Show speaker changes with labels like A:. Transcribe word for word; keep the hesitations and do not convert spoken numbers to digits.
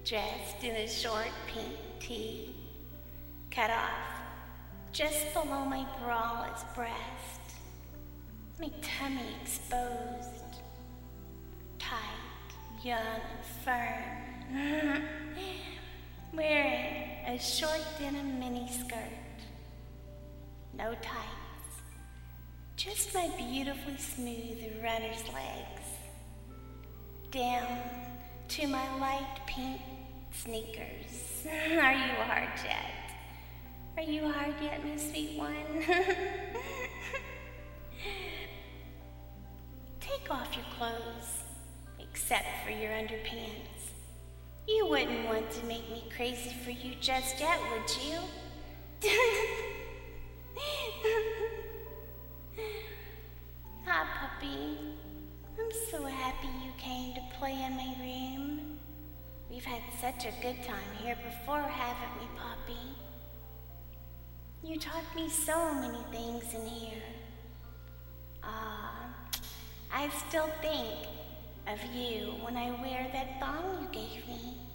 A: dressed in a short pink tee, cut off just below my braless breast, my tummy exposed, tight, young, and firm, wearing a short denim mini skirt, no tights, just my beautifully smooth runner's legs, down to my light pink sneakers. Are you hard yet? Are you hard yet, my sweet one? Take off your clothes, except for your underpants. You wouldn't want to make me crazy for you just yet, would you? Hi, puppy. I'm so happy you came to play in my room. We've had such a good time here before, haven't we, Poppy? You taught me so many things in here. Ah, I still think of you when I wear that thong you gave me.